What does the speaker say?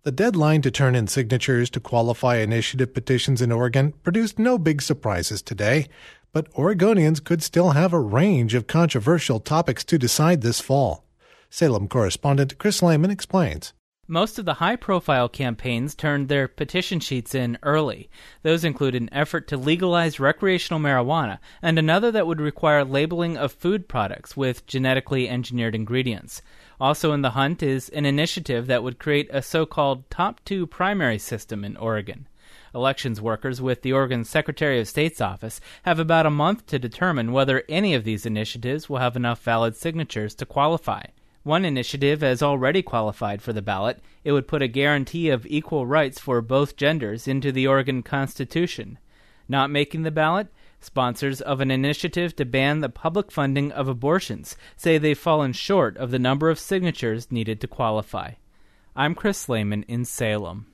The deadline to turn in signatures to qualify initiative petitions in Oregon produced no big surprises today, but Oregonians could still have a range of controversial topics to decide this fall. Salem correspondent Chris Lehman explains. Most of the high-profile campaigns turned their petition sheets in early. Those include an effort to legalize recreational marijuana and another that would require labeling of food products with genetically engineered ingredients. Also in the hunt is an initiative that would create a so-called top 2 primary system in Oregon. Elections workers with the Oregon Secretary of State's office have about a month to determine whether any of these initiatives will have enough valid signatures to qualify. One initiative has already qualified for the ballot. It would put a guarantee of equal rights for both genders into the Oregon Constitution. Not making the ballot, sponsors of an initiative to ban the public funding of abortions say they've fallen short of the number of signatures needed to qualify. I'm Chris Lehman in Salem.